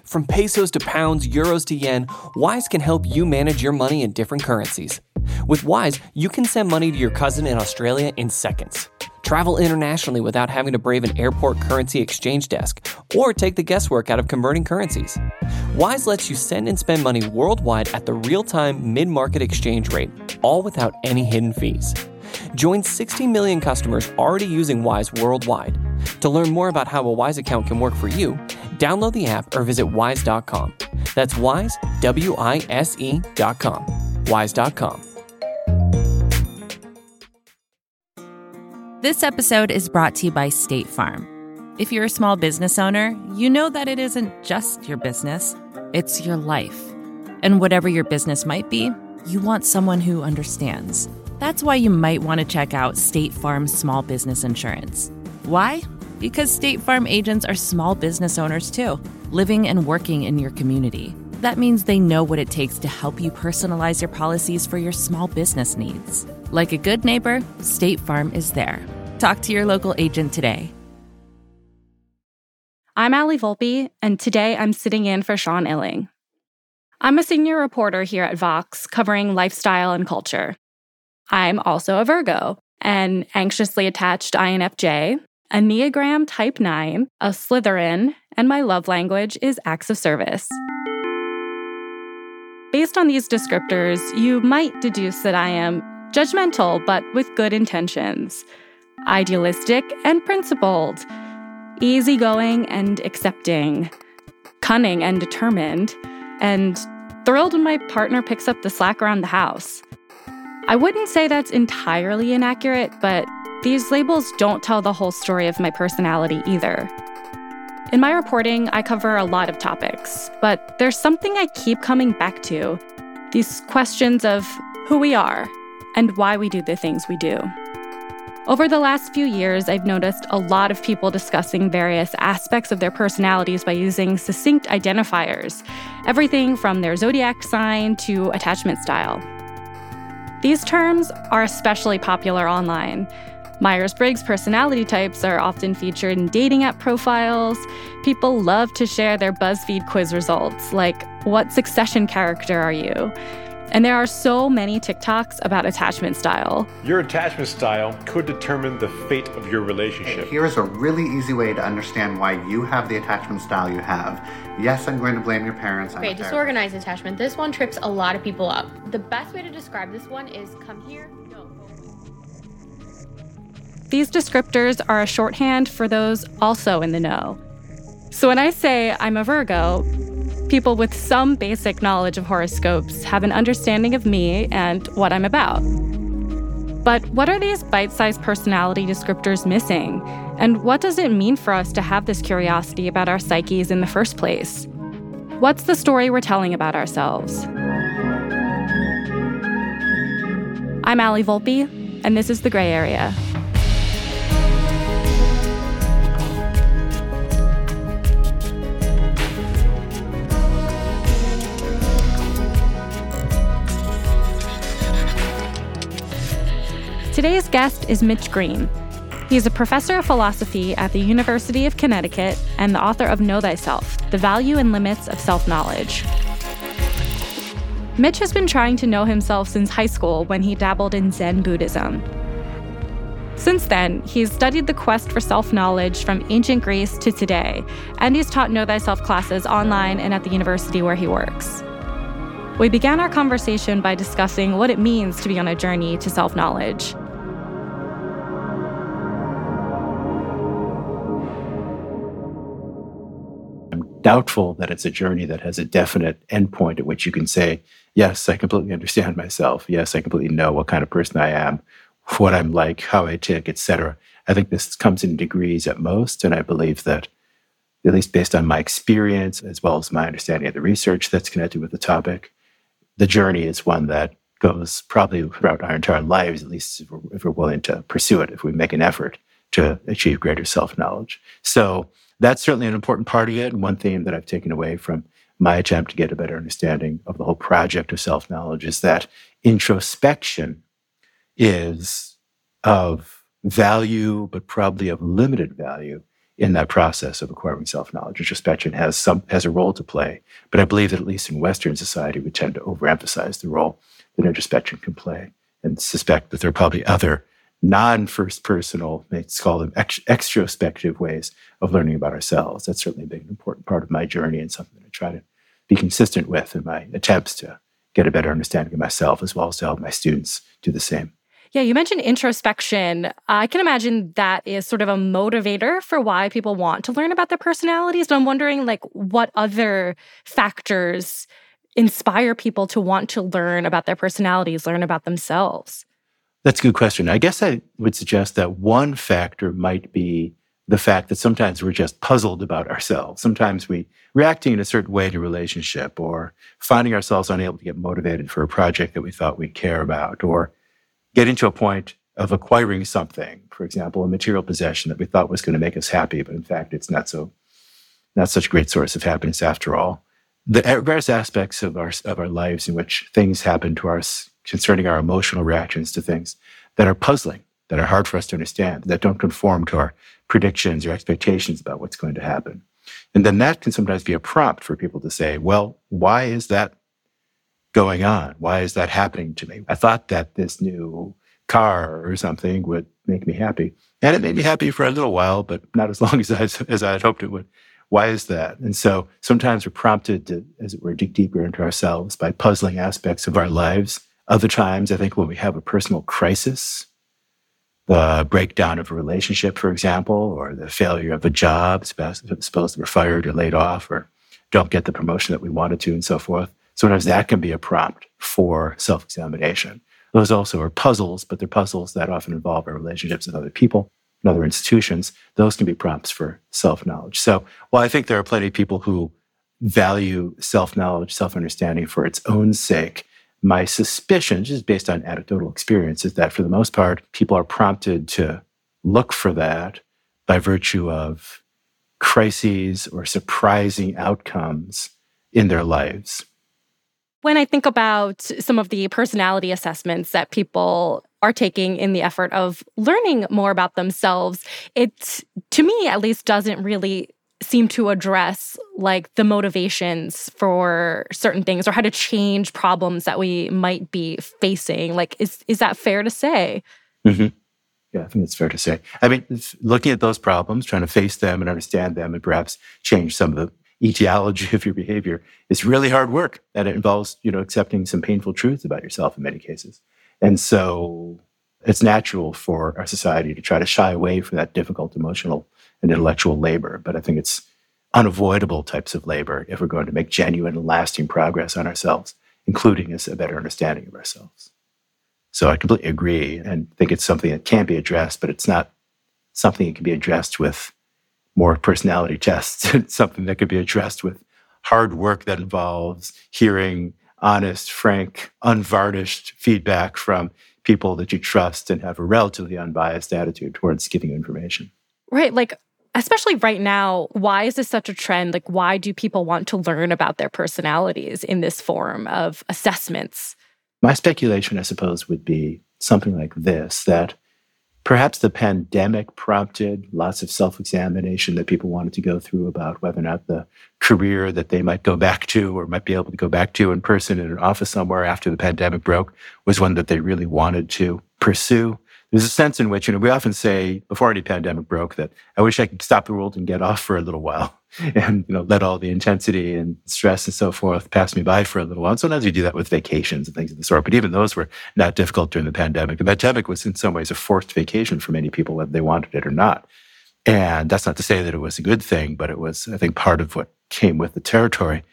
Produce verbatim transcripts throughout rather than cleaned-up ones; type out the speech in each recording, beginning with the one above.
From pesos to pounds, euros to yen, Wise can help you manage your money in different currencies. With Wise, you can send money to your cousin in Australia in seconds. Travel internationally without having to brave an airport currency exchange desk or take the guesswork out of converting currencies. Wise lets you send and spend money worldwide at the real-time mid-market exchange rate, all without any hidden fees. Join sixty million customers already using Wise worldwide. To learn more about how a Wise account can work for you, download the app or visit wise dot com. That's Wise, W I S E dot com. wise dot com. This episode is brought to you by State Farm. If you're a small business owner, you know that it isn't just your business, it's your life. And whatever your business might be, you want someone who understands. That's why you might want to check out State Farm Small Business Insurance. Why? Because State Farm agents are small business owners too, living and working in your community. That means they know what it takes to help you personalize your policies for your small business needs. Like a good neighbor, State Farm is there. Talk to your local agent today. I'm Allie Volpe, and today I'm sitting in for Sean Illing. I'm a senior reporter here at Vox, covering lifestyle and culture. I'm also a Virgo, an anxiously attached I N F J, a Enneagram Type nine, a Slytherin, and my love language is acts of service. Based on these descriptors, you might deduce that I am judgmental, but with good intentions, idealistic and principled, easygoing and accepting, cunning and determined, and thrilled when my partner picks up the slack around the house. I wouldn't say that's entirely inaccurate, but these labels don't tell the whole story of my personality either. In my reporting, I cover a lot of topics, but there's something I keep coming back to, these questions of who we are and why we do the things we do. Over the last few years, I've noticed a lot of people discussing various aspects of their personalities by using succinct identifiers, everything from their zodiac sign to attachment style. These terms are especially popular online. Myers-Briggs personality types are often featured in dating app profiles. People love to share their BuzzFeed quiz results, like, what Succession character are you? And there are so many TikToks about attachment style. Your attachment style could determine the fate of your relationship. Here's a really easy way to understand why you have the attachment style you have. Yes, I'm going to blame your parents. Okay, disorganized attachment. This one trips a lot of people up. The best way to describe this one is come here, no. These descriptors are a shorthand for those also in the know. So when I say I'm a Virgo, people with some basic knowledge of horoscopes have an understanding of me and what I'm about. But what are these bite-sized personality descriptors missing? And what does it mean for us to have this curiosity about our psyches in the first place? What's the story we're telling about ourselves? I'm Allie Volpe, and this is The Gray Area. Today's guest is Mitch Green. He's a professor of philosophy at the University of Connecticut and the author of Know Thyself, The Value and Limits of Self-Knowledge. Mitch has been trying to know himself since high school when he dabbled in Zen Buddhism. Since then, he's studied the quest for self-knowledge from ancient Greece to today, and he's taught Know Thyself classes online and at the university where he works. We began our conversation by discussing what it means to be on a journey to self-knowledge. Doubtful that it's a journey that has a definite endpoint at which you can say, yes, I completely understand myself. Yes, I completely know what kind of person I am, what I'm like, how I tick, et cetera. I think this comes in degrees at most, and I believe that, at least based on my experience, as well as my understanding of the research that's connected with the topic, the journey is one that goes probably throughout our entire lives, at least if we're, if we're willing to pursue it, if we make an effort to achieve greater self-knowledge. So that's certainly an important part of it, and one theme that I've taken away from my attempt to get a better understanding of the whole project of self-knowledge is that introspection is of value, but probably of limited value in that process of acquiring self-knowledge. Introspection has some has a role to play, but I believe that at least in Western society, we tend to overemphasize the role that introspection can play and suspect that there are probably other non-first personal, let's call them ex- extrospective ways of learning about ourselves. That's certainly been an important part of my journey and something that I try to be consistent with in my attempts to get a better understanding of myself, as well as to help my students do the same. Yeah, you mentioned introspection. I can imagine that is sort of a motivator for why people want to learn about their personalities. And I'm wondering, like, what other factors inspire people to want to learn about their personalities, learn about themselves? That's a good question. I guess I would suggest that one factor might be the fact that sometimes we're just puzzled about ourselves. Sometimes we reacting in a certain way to a relationship, or finding ourselves unable to get motivated for a project that we thought we'd care about, or getting to a point of acquiring something, for example, a material possession that we thought was going to make us happy, but in fact, it's not so, not such a great source of happiness after all. The various aspects of our of our lives in which things happen to us concerning our emotional reactions to things that are puzzling, that are hard for us to understand, that don't conform to our predictions or expectations about what's going to happen. And then that can sometimes be a prompt for people to say, well, why is that going on? Why is that happening to me? I thought that this new car or something would make me happy. And it made me happy for a little while, but not as long as I, as I had hoped it would. Why is that? And so sometimes we're prompted to, as it were, dig deeper into ourselves by puzzling aspects of our lives. Other times, I think when we have a personal crisis, the breakdown of a relationship, for example, or the failure of a job, suppose that we're fired or laid off or don't get the promotion that we wanted to and so forth. Sometimes that can be a prompt for self-examination. Those also are puzzles, but they're puzzles that often involve our relationships with other people and other institutions. Those can be prompts for self-knowledge. So while I think there are plenty of people who value self-knowledge, self-understanding for its own sake, my suspicion, just based on anecdotal experience, is that for the most part, people are prompted to look for that by virtue of crises or surprising outcomes in their lives. When I think about some of the personality assessments that people are taking in the effort of learning more about themselves, it, to me at least, doesn't really seem to address like the motivations for certain things or how to change problems that we might be facing. Like, is is that fair to say? Mm-hmm. Yeah, I think it's fair to say. I mean, looking at those problems, trying to face them and understand them and perhaps change some of the etiology of your behavior is really hard work. And it involves, you know, accepting some painful truths about yourself in many cases. And so it's natural for our society to try to shy away from that difficult emotional and intellectual labor. But I think it's unavoidable types of labor if we're going to make genuine and lasting progress on ourselves, including a better understanding of ourselves. So I completely agree and think it's something that can be addressed, but it's not something that can be addressed with more personality tests. It's something that could be addressed with hard work that involves hearing honest, frank, unvarnished feedback from people that you trust and have a relatively unbiased attitude towards giving you information. Right. Like, especially right now, why is this such a trend? Like, why do people want to learn about their personalities in this form of assessments? My speculation, I suppose, would be something like this, that perhaps the pandemic prompted lots of self-examination that people wanted to go through about whether or not the career that they might go back to or might be able to go back to in person in an office somewhere after the pandemic broke was one that they really wanted to pursue. There's a sense in which, you know, we often say before any pandemic broke that I wish I could stop the world and get off for a little while and, you know, let all the intensity and stress and so forth pass me by for a little while. And sometimes we do that with vacations and things of the sort, but even those were not difficult during the pandemic. The pandemic was in some ways a forced vacation for many people, whether they wanted it or not. And that's not to say that it was a good thing, but it was, I think, part of what came with the territory.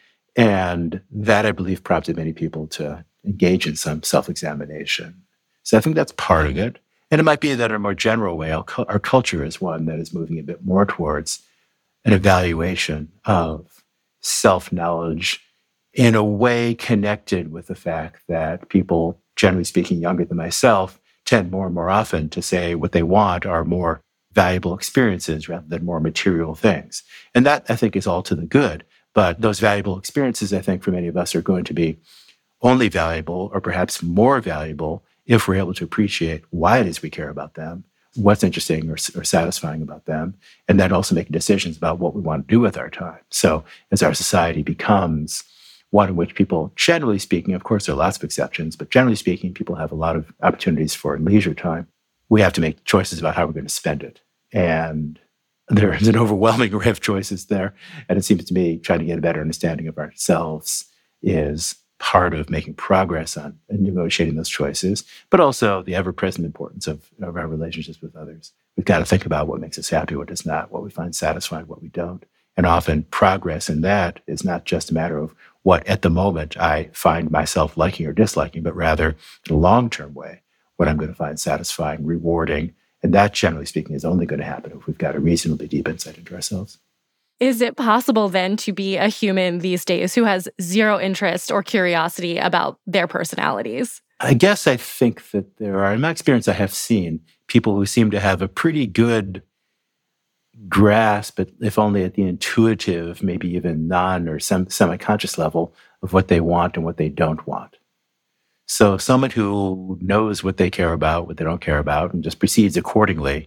And that, I believe, prompted many people to engage in some self-examination. So I think that's part of it. And it might be that in a more general way, our, our culture is one that is moving a bit more towards an evaluation of self-knowledge in a way connected with the fact that people, generally speaking, younger than myself, tend more and more often to say what they want are more valuable experiences rather than more material things. And that, I think, is all to the good. But those valuable experiences, I think, for many of us are going to be only valuable or perhaps more valuable if we're able to appreciate why it is we care about them, what's interesting or, or satisfying about them, and then also making decisions about what we want to do with our time. So as our society becomes one in which people, generally speaking, of course, there are lots of exceptions, but generally speaking, people have a lot of opportunities for leisure time. We have to make choices about how we're going to spend it. And there is an overwhelming array of choices there. And it seems to me trying to get a better understanding of ourselves is part of making progress on negotiating those choices, but also the ever-present importance of, of our relationships with others. We've got to think about what makes us happy, what does not, what we find satisfying, what we don't. And often progress in that is not just a matter of what at the moment I find myself liking or disliking, but rather in a long-term way, what I'm going to find satisfying, rewarding. And that, generally speaking, is only going to happen if we've got a reasonably deep insight into ourselves. Is it possible then to be a human these days who has zero interest or curiosity about their personalities? I guess I think that there are, in my experience, I have seen people who seem to have a pretty good grasp, if only at the intuitive, maybe even non or sem- semi-conscious level, of what they want and what they don't want. So someone who knows what they care about, what they don't care about, and just proceeds accordingly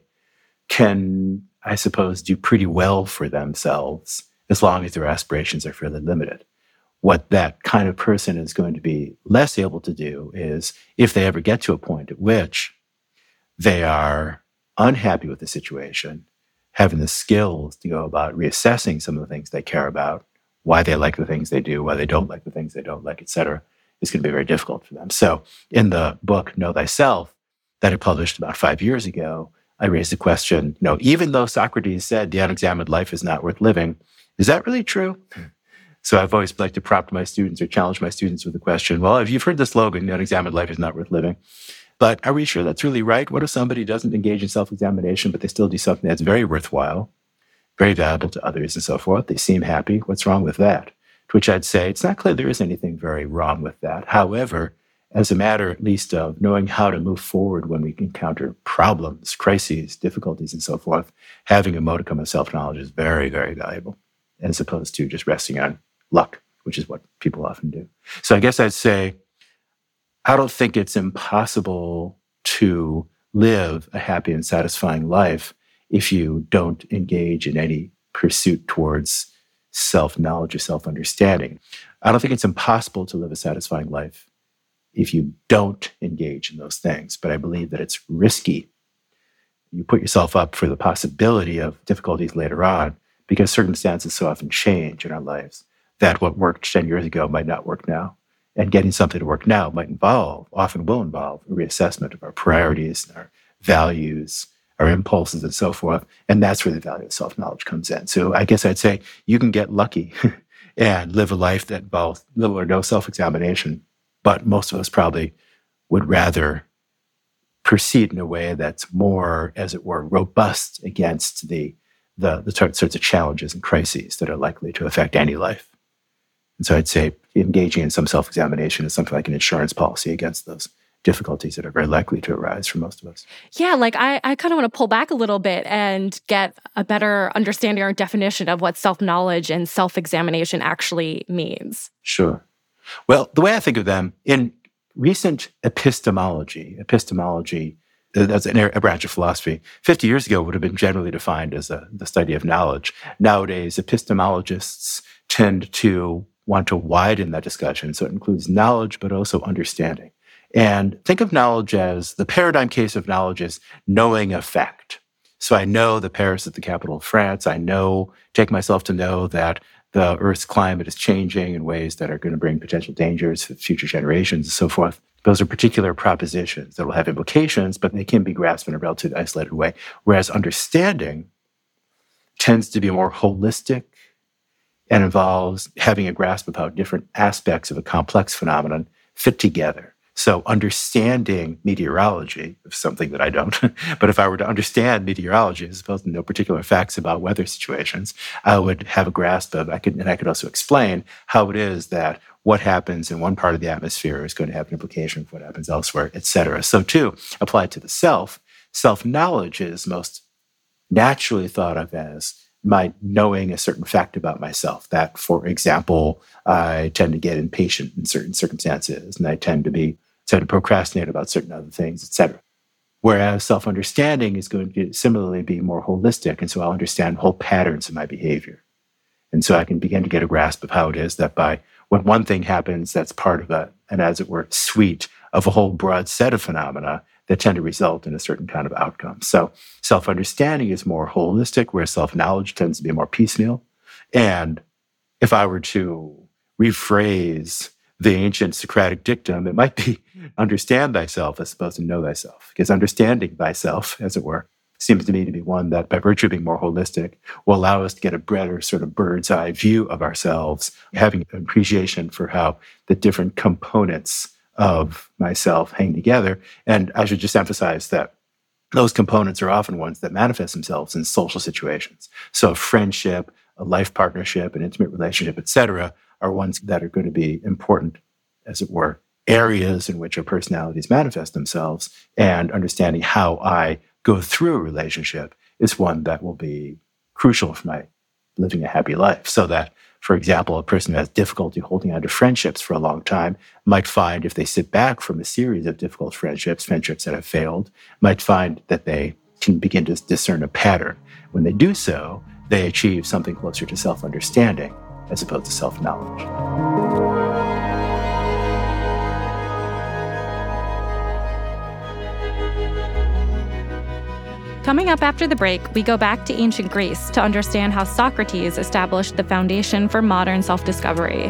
can, I suppose, do pretty well for themselves as long as their aspirations are fairly limited. What that kind of person is going to be less able to do is if they ever get to a point at which they are unhappy with the situation, having the skills to go about reassessing some of the things they care about, why they like the things they do, why they don't like the things they don't like, et cetera, is going to be very difficult for them. So in the book, Know Thyself, that I published about five years ago, I raised the question, you know, even though Socrates said the unexamined life is not worth living, is that really true? So I've always liked to prompt my students or challenge my students with the question, well, if you've heard the slogan, the unexamined life is not worth living, but are we sure that's really right? What if somebody doesn't engage in self-examination, but they still do something that's very worthwhile, very valuable to others and so forth? They seem happy. What's wrong with that? To which I'd say, it's not clear there is anything very wrong with that. However, as a matter at least of knowing how to move forward when we encounter problems, crises, difficulties, and so forth, having a modicum of self-knowledge is very, very valuable, as opposed to just resting on luck, which is what people often do. So I guess I'd say, I don't think it's impossible to live a happy and satisfying life if you don't engage in any pursuit towards self-knowledge or self-understanding. I don't think it's impossible to live a satisfying life if you don't engage in those things, but I believe that it's risky. You put yourself up for the possibility of difficulties later on because circumstances so often change in our lives that what worked ten years ago might not work now. And getting something to work now might involve, often will involve, a reassessment of our priorities, our values, our impulses, and so forth. And that's where the value of self-knowledge comes in. So I guess I'd say you can get lucky and live a life that involves little or no self-examination, but most of us probably would rather proceed in a way that's more, as it were, robust against the, the, the sorts of challenges and crises that are likely to affect any life. And so I'd say engaging in some self-examination is something like an insurance policy against those difficulties that are very likely to arise for most of us. Yeah, like I, I kind of want to pull back a little bit and get a better understanding or definition of what self-knowledge and self-examination actually means. Sure. Well, the way I think of them, in recent epistemology, epistemology, that's an, a branch of philosophy, fifty years ago would have been generally defined as a, the study of knowledge. Nowadays, epistemologists tend to want to widen that discussion. So it includes knowledge, but also understanding. And think of knowledge as, the paradigm case of knowledge is knowing a fact. So I know that Paris is the capital of France. I know, take myself to know that the Earth's climate is changing in ways that are going to bring potential dangers for future generations and so forth. Those are particular propositions that will have implications, but they can be grasped in a relatively isolated way. Whereas understanding tends to be more holistic and involves having a grasp of how different aspects of a complex phenomenon fit together. So understanding meteorology, something that I don't, but if I were to understand meteorology as opposed to know particular facts about weather situations, I would have a grasp of, I could, and I could also explain how it is that what happens in one part of the atmosphere is going to have an implication for what happens elsewhere, et cetera. So too, applied to the self, self-knowledge is most naturally thought of as my knowing a certain fact about myself, that, for example, I tend to get impatient in certain circumstances, and I tend to be tend to procrastinate about certain other things, et cetera. Whereas self-understanding is going to similarly be more holistic. And so I'll understand whole patterns of my behavior. And so I can begin to get a grasp of how it is that by when one thing happens, that's part of a, and as it were, suite of a whole broad set of phenomena that tend to result in a certain kind of outcome. So self-understanding is more holistic, whereas self-knowledge tends to be more piecemeal. And if I were to rephrase the ancient Socratic dictum, it might be understand thyself as opposed to know thyself, because understanding thyself, as it were, seems to me to be one that, by virtue of being more holistic, will allow us to get a broader sort of bird's eye view of ourselves, having an appreciation for how the different components of myself hang together. And I should just emphasize that those components are often ones that manifest themselves in social situations. So a friendship, a life partnership, an intimate relationship, et cetera, are ones that are going to be important, as it were, areas in which our personalities manifest themselves. And understanding how I go through a relationship is one that will be crucial for my living a happy life. So that, for example, a person who has difficulty holding on to friendships for a long time might find, if they sit back from a series of difficult friendships, friendships that have failed, might find that they can begin to discern a pattern. When they do so, they achieve something closer to self-understanding as opposed to self-knowledge. Coming up after the break, we go back to ancient Greece to understand how Socrates established the foundation for modern self-discovery.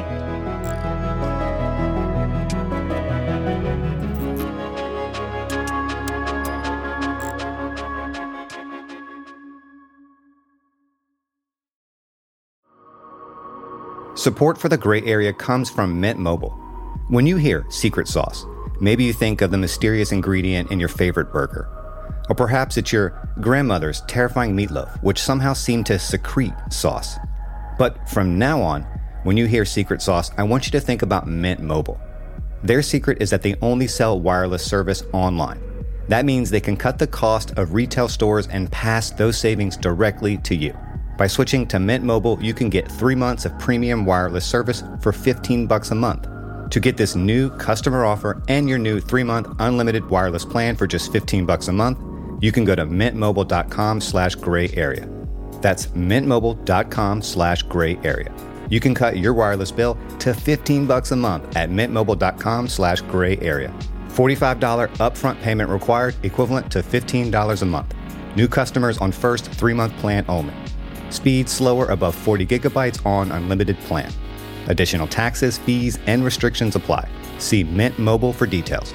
Support for the Gray Area comes from Mint Mobile. When you hear secret sauce, maybe you think of the mysterious ingredient in your favorite burger. Or perhaps it's your grandmother's terrifying meatloaf, which somehow seemed to secrete sauce. But from now on, when you hear secret sauce, I want you to think about Mint Mobile. Their secret is that they only sell wireless service online. That means they can cut the cost of retail stores and pass those savings directly to you. By switching to Mint Mobile, you can get three months of premium wireless service for fifteen bucks a month. To get this new customer offer and your new three-month unlimited wireless plan for just fifteen bucks a month, you can go to mintmobile.com slash gray area. That's mintmobile.com slash gray area. You can cut your wireless bill to fifteen bucks a month at mintmobile.com slash gray area. forty-five dollars upfront payment required, equivalent to fifteen dollars a month. New customers on first three-month plan only. Speed slower above forty gigabytes on unlimited plan. Additional taxes, fees, and restrictions apply. See Mint Mobile for details.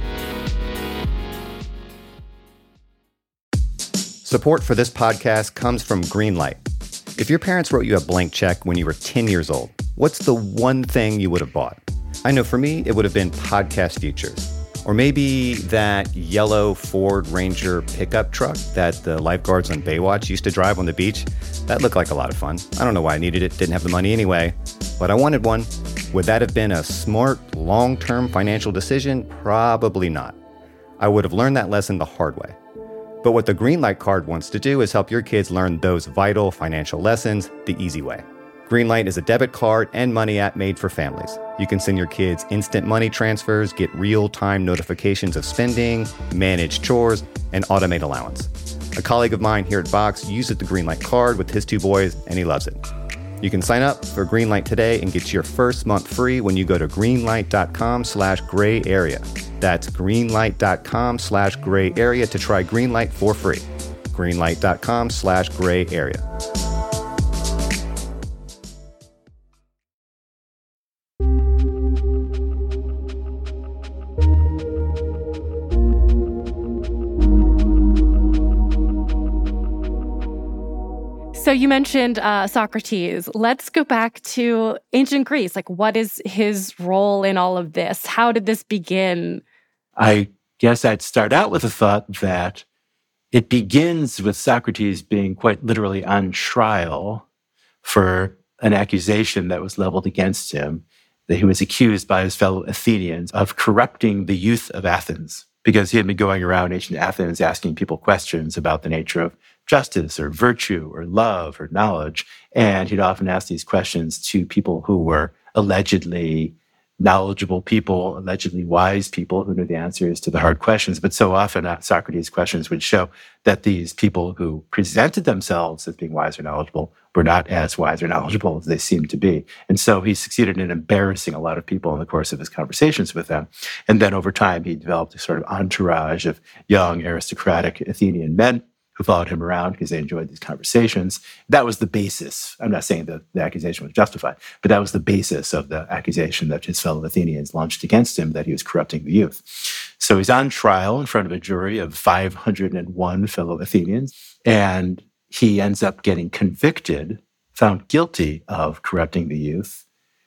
Support for this podcast comes from Greenlight. If your parents wrote you a blank check when you were ten years old, what's the one thing you would have bought? I know for me, it would have been podcast futures. Or maybe that yellow Ford Ranger pickup truck that the lifeguards on Baywatch used to drive on the beach. That looked like a lot of fun. I don't know why I needed it, didn't have the money anyway, but I wanted one. Would that have been a smart, long-term financial decision? Probably not. I would have learned that lesson the hard way. But what the Greenlight card wants to do is help your kids learn those vital financial lessons the easy way. Greenlight is a debit card and money app made for families. You can send your kids instant money transfers, get real-time notifications of spending, manage chores, and automate allowance. A colleague of mine here at Vox uses the Greenlight card with his two boys, and he loves it. You can sign up for Greenlight today and get your first month free when you go to greenlight.com slash gray area. That's greenlight.com slash gray area to try Greenlight for free. Greenlight.com slash gray area. So you mentioned uh, Socrates. Let's go back to ancient Greece. Like, what is his role in all of this? How did this begin? I guess I'd start out with the thought that it begins with Socrates being quite literally on trial for an accusation that was leveled against him, that he was accused by his fellow Athenians of corrupting the youth of Athens, because he had been going around ancient Athens asking people questions about the nature of justice or virtue or love or knowledge. And he'd often ask these questions to people who were allegedly knowledgeable people, allegedly wise people who knew the answers to the hard questions. But so often uh, Socrates' questions would show that these people who presented themselves as being wise or knowledgeable were not as wise or knowledgeable as they seemed to be. And so he succeeded in embarrassing a lot of people in the course of his conversations with them. And then over time, he developed a sort of entourage of young aristocratic Athenian men who followed him around because they enjoyed these conversations. That was the basis. I'm not saying that the accusation was justified, but that was the basis of the accusation that his fellow Athenians launched against him, that he was corrupting the youth. So he's on trial in front of a jury of five hundred one fellow Athenians, and he ends up getting convicted, found guilty of corrupting the youth.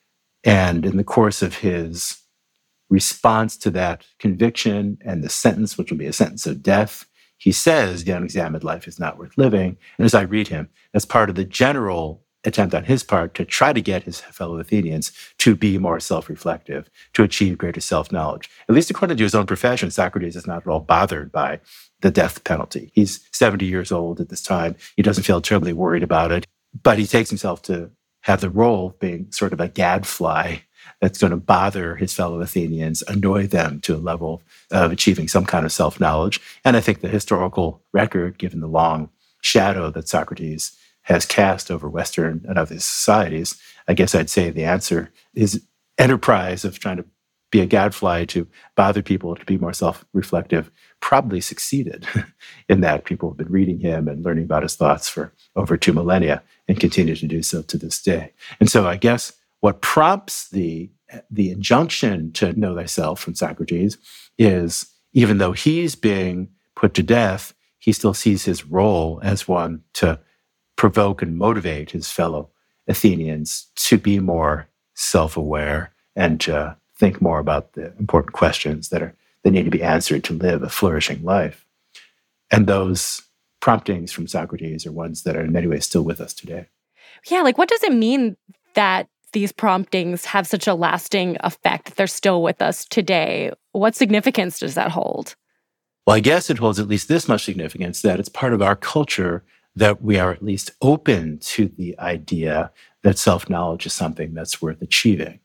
And in the course of his response to that conviction and the sentence, which will be a sentence of death, he says the unexamined life is not worth living. And as I read him, as part of the general attempt on his part to try to get his fellow Athenians to be more self-reflective, to achieve greater self-knowledge. At least according to his own profession, Socrates is not at all bothered by the death penalty. He's seventy years old at this time. He doesn't feel terribly worried about it, but he takes himself to have the role of being sort of a gadfly that's going to bother his fellow Athenians, annoy them to a level of achieving some kind of self-knowledge. And I think the historical record, given the long shadow that Socrates has cast over Western and other societies, I guess I'd say the answer is enterprise of trying to be a gadfly to bother people to be more self-reflective probably succeeded in that people have been reading him and learning about his thoughts for over two millennia and continue to do so to this day. And so I guess what prompts the, the injunction to know thyself from Socrates is, even though he's being put to death, he still sees his role as one to provoke and motivate his fellow Athenians to be more self-aware and to think more about the important questions that are that need to be answered to live a flourishing life. And those promptings from Socrates are ones that are in many ways still with us today. Yeah, like what does it mean that these promptings have such a lasting effect, that they're still with us today? What significance does that hold? Well, I guess it holds at least this much significance, that it's part of our culture that we are at least open to the idea that self-knowledge is something that's worth achieving.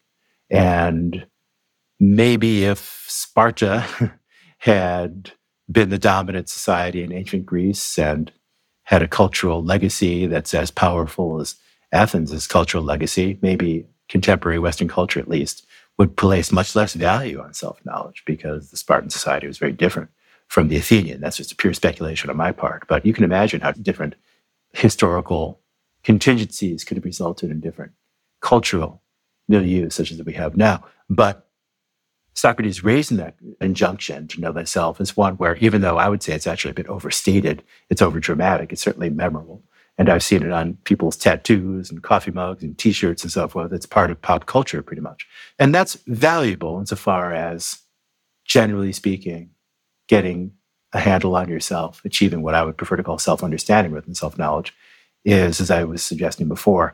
And maybe if Sparta had been the dominant society in ancient Greece and had a cultural legacy that's as powerful as Athens' cultural legacy, maybe contemporary Western culture at least would place much less value on self-knowledge, because the Spartan society was very different from the Athenian. That's just a pure speculation on my part. But you can imagine how different historical contingencies could have resulted in different cultural milieux such as we have now. But Socrates raising that injunction to know thyself is one where, even though I would say it's actually a bit overstated, it's overdramatic, it's certainly memorable. And I've seen it on people's tattoos and coffee mugs and T-shirts and so forth. It's part of pop culture pretty much. And that's valuable insofar as, generally speaking, getting a handle on yourself, achieving what I would prefer to call self-understanding rather than self-knowledge, is, as I was suggesting before,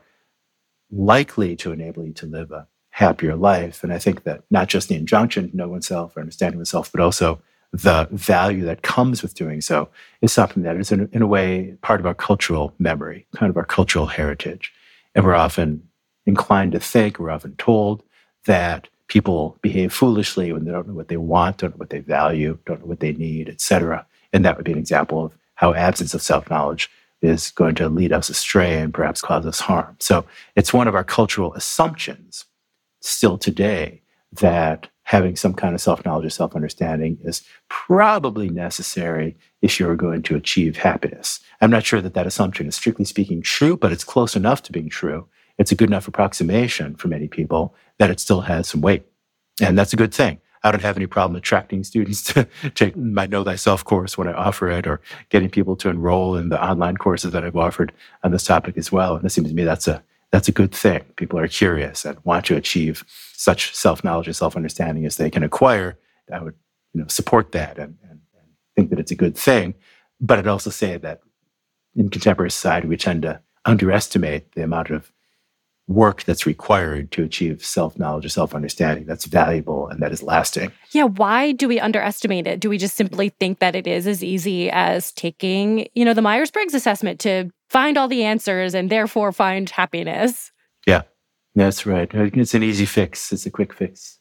likely to enable you to live a happier life. And I think that not just the injunction to know oneself or understanding oneself, but also the value that comes with doing so is something that is, in, in a way, part of our cultural memory, kind of our cultural heritage. And we're often inclined to think, we're often told that people behave foolishly when they don't know what they want, don't know what they value, don't know what they need, et cetera. And that would be an example of how absence of self-knowledge is going to lead us astray and perhaps cause us harm. So it's one of our cultural assumptions still today that having some kind of self-knowledge or self-understanding is probably necessary if you're going to achieve happiness. I'm not sure that that assumption is strictly speaking true, but it's close enough to being true. It's a good enough approximation for many people that it still has some weight. And that's a good thing. I don't have any problem attracting students to take my Know Thyself course when I offer it, or getting people to enroll in the online courses that I've offered on this topic as well. And it seems to me that's a That's a good thing. People are curious and want to achieve such self-knowledge and self-understanding as they can acquire. I would, you know, support that and, and, and think that it's a good thing. But I'd also say that in contemporary society, we tend to underestimate the amount of work that's required to achieve self-knowledge or self-understanding that's valuable and that is lasting. Yeah, why do we underestimate it? Do we just simply think that it is as easy as taking, you know, the Myers-Briggs assessment to find all the answers and therefore find happiness? Yeah, that's right. It's an easy fix. It's a quick fix.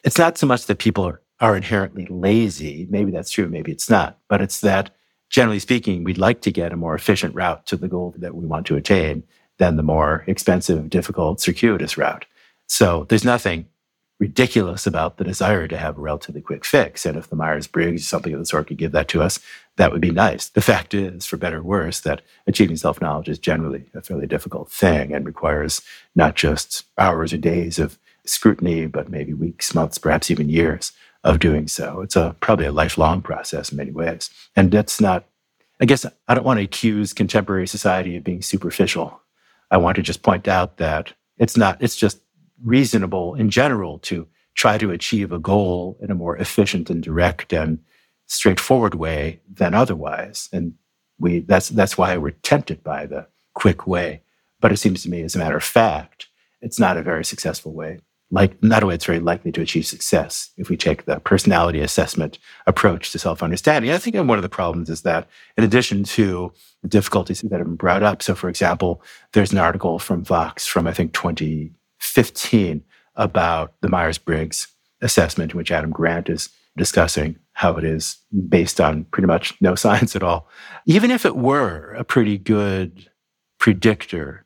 It's not so much that people are, are inherently lazy. Maybe that's true, maybe it's not. But it's that, generally speaking, we'd like to get a more efficient route to the goal that we want to attain than the more expensive, difficult, circuitous route. So there's nothing ridiculous about the desire to have a relatively quick fix. And if the Myers-Briggs, something of the sort, could give that to us, that would be nice. The fact is, for better or worse, that achieving self-knowledge is generally a fairly difficult thing and requires not just hours or days of scrutiny, but maybe weeks, months, perhaps even years of doing so. It's a probably a lifelong process in many ways. And that's not, I guess I don't want to accuse contemporary society of being superficial. I want to just point out that it's not, it's just reasonable in general to try to achieve a goal in a more efficient and direct and straightforward way than otherwise. And we that's that's why we're tempted by the quick way. But it seems to me, as a matter of fact, it's not a very successful way. Like, not a way it's very likely to achieve success if we take the personality assessment approach to self-understanding. I think one of the problems is that, in addition to the difficulties that have been brought up, so for example, there's an article from Vox from, I think, twenty fifteen about the Myers-Briggs assessment, in which Adam Grant is discussing how it is based on pretty much no science at all. Even if it were a pretty good predictor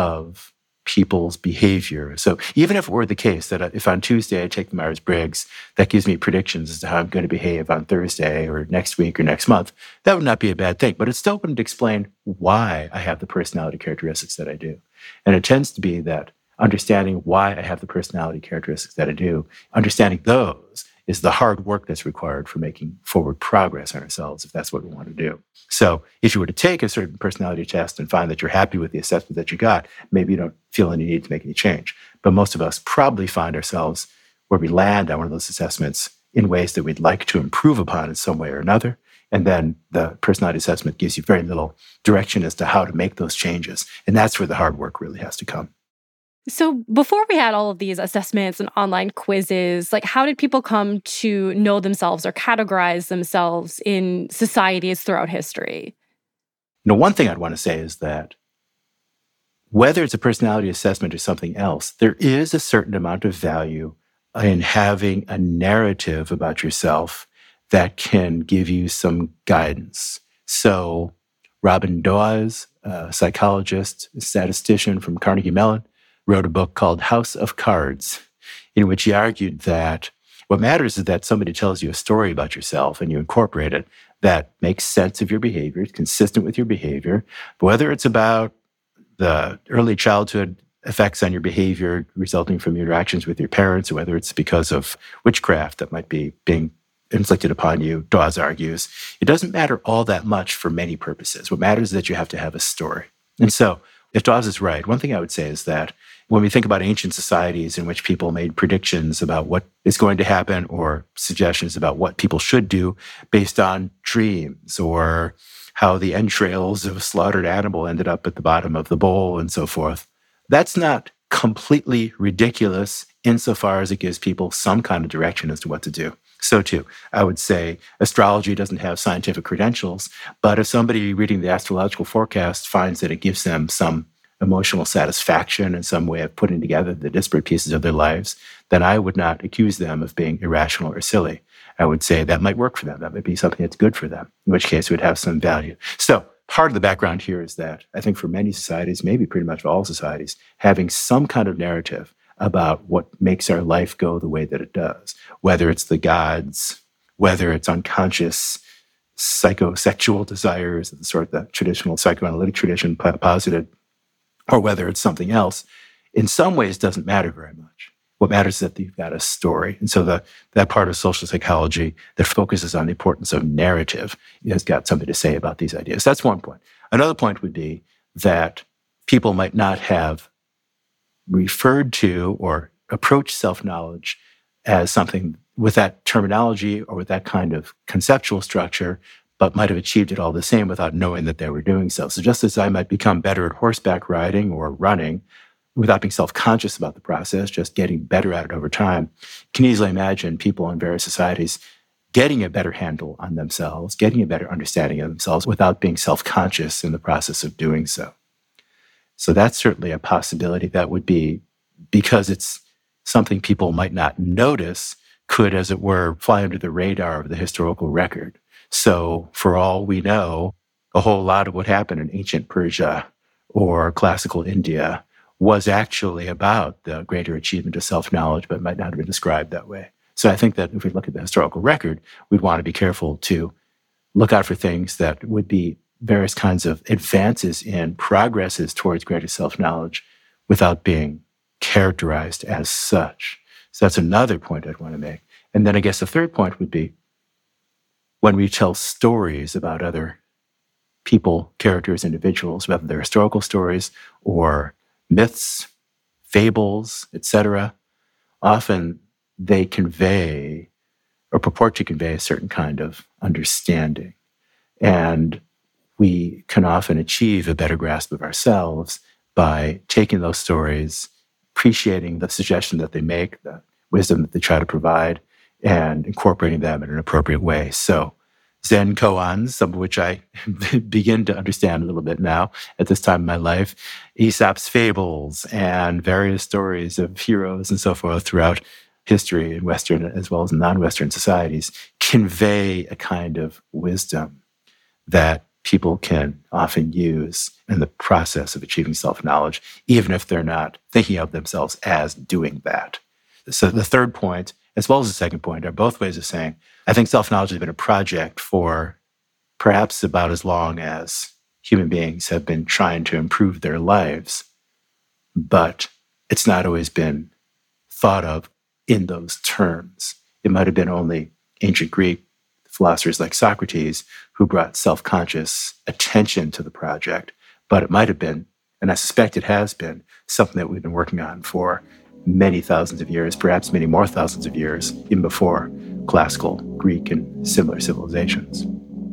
of people's behavior. So even if it were the case that if on Tuesday I take the Myers-Briggs, that gives me predictions as to how I'm going to behave on Thursday or next week or next month, that would not be a bad thing. But it still wouldn't explain why I have the personality characteristics that I do. And it tends to be that understanding why I have the personality characteristics that I do, understanding those is the hard work that's required for making forward progress on ourselves, if that's what we want to do. So if you were to take a certain personality test and find that you're happy with the assessment that you got, maybe you don't feel any need to make any change. But most of us probably find ourselves where we land on one of those assessments in ways that we'd like to improve upon in some way or another. And then the personality assessment gives you very little direction as to how to make those changes. And that's where the hard work really has to come. So before we had all of these assessments and online quizzes, like how did people come to know themselves or categorize themselves in societies throughout history? You know, one thing I'd want to say is that whether it's a personality assessment or something else, there is a certain amount of value in having a narrative about yourself that can give you some guidance. So Robin Dawes, a psychologist, a statistician from Carnegie Mellon, wrote a book called House of Cards, in which he argued that what matters is that somebody tells you a story about yourself and you incorporate it that makes sense of your behavior, consistent with your behavior. But whether it's about the early childhood effects on your behavior resulting from your interactions with your parents, or whether it's because of witchcraft that might be being inflicted upon you, Dawes argues, it doesn't matter all that much for many purposes. What matters is that you have to have a story. And so, if Dawes is right, one thing I would say is that when we think about ancient societies in which people made predictions about what is going to happen or suggestions about what people should do based on dreams or how the entrails of a slaughtered animal ended up at the bottom of the bowl and so forth, that's not completely ridiculous insofar as it gives people some kind of direction as to what to do. So too, I would say astrology doesn't have scientific credentials, but if somebody reading the astrological forecast finds that it gives them some emotional satisfaction and some way of putting together the disparate pieces of their lives, then I would not accuse them of being irrational or silly. I would say that might work for them. That might be something that's good for them, in which case it would have some value. So part of the background here is that I think for many societies, maybe pretty much all societies, having some kind of narrative about what makes our life go the way that it does, whether it's the gods, whether it's unconscious psychosexual desires, the sort of the traditional psychoanalytic tradition posited, or whether it's something else, in some ways doesn't matter very much. What matters is that you've got a story. And so the, that part of social psychology that focuses on the importance of narrative has got something to say about these ideas. That's one point. Another point would be that people might not have referred to or approached self-knowledge as something with that terminology or with that kind of conceptual structure, but might have achieved it all the same without knowing that they were doing so. So just as I might become better at horseback riding or running without being self-conscious about the process, just getting better at it over time, you can easily imagine people in various societies getting a better handle on themselves, getting a better understanding of themselves without being self-conscious in the process of doing so. So that's certainly a possibility that would be, because it's something people might not notice could, as it were, fly under the radar of the historical record. So for all we know, a whole lot of what happened in ancient Persia or classical India was actually about the greater achievement of self-knowledge, but might not have been described that way. So I think that if we look at the historical record, we'd want to be careful to look out for things that would be various kinds of advances in progresses towards greater self-knowledge without being characterized as such. So that's another point I'd want to make. And then I guess the third point would be when we tell stories about other people, characters, individuals, whether they're historical stories or myths, fables, et cetera, often they convey or purport to convey a certain kind of understanding. And we can often achieve a better grasp of ourselves by taking those stories, appreciating the suggestion that they make, the wisdom that they try to provide, and incorporating them in an appropriate way. So Zen koans, some of which I begin to understand a little bit now at this time in my life, Aesop's fables, and various stories of heroes and so forth throughout history in Western as well as non-Western societies convey a kind of wisdom that people can often use in the process of achieving self-knowledge, even if they're not thinking of themselves as doing that. So the third point, as well as the second point, are both ways of saying, I think self-knowledge has been a project for perhaps about as long as human beings have been trying to improve their lives, but it's not always been thought of in those terms. It might have been only ancient Greek philosophers like Socrates who brought self-conscious attention to the project, but it might have been, and I suspect it has been, something that we've been working on for many thousands of years, perhaps many more thousands of years, even before classical Greek and similar civilizations.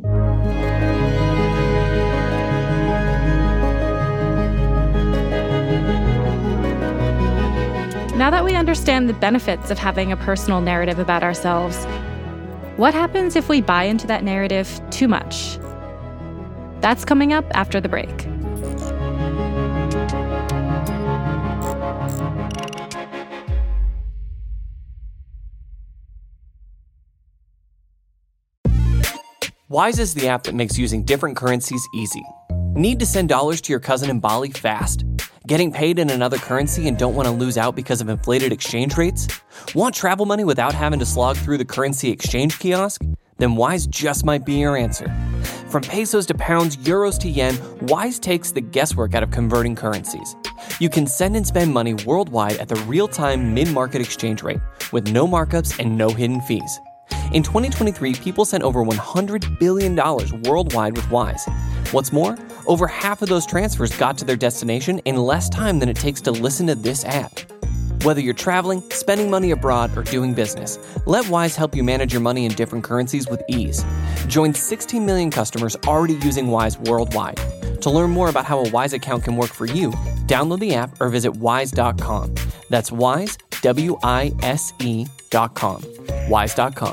Now that we understand the benefits of having a personal narrative about ourselves, what happens if we buy into that narrative too much? That's coming up after the break. Wise is the app that makes using different currencies easy. Need to send dollars to your cousin in Bali fast? Getting paid in another currency and don't want to lose out because of inflated exchange rates? Want travel money without having to slog through the currency exchange kiosk? Then Wise just might be your answer. From pesos to pounds, euros to yen, Wise takes the guesswork out of converting currencies. You can send and spend money worldwide at the real-time mid-market exchange rate with no markups and no hidden fees. In twenty twenty-three, people sent over one hundred billion dollars worldwide with Wise. What's more, over half of those transfers got to their destination in less time than it takes to listen to this ad. Whether you're traveling, spending money abroad, or doing business, let Wise help you manage your money in different currencies with ease. Join sixteen million customers already using Wise worldwide. To learn more about how a Wise account can work for you, download the app or visit wise dot com. That's Wise, W I S E dot com. wise dot com.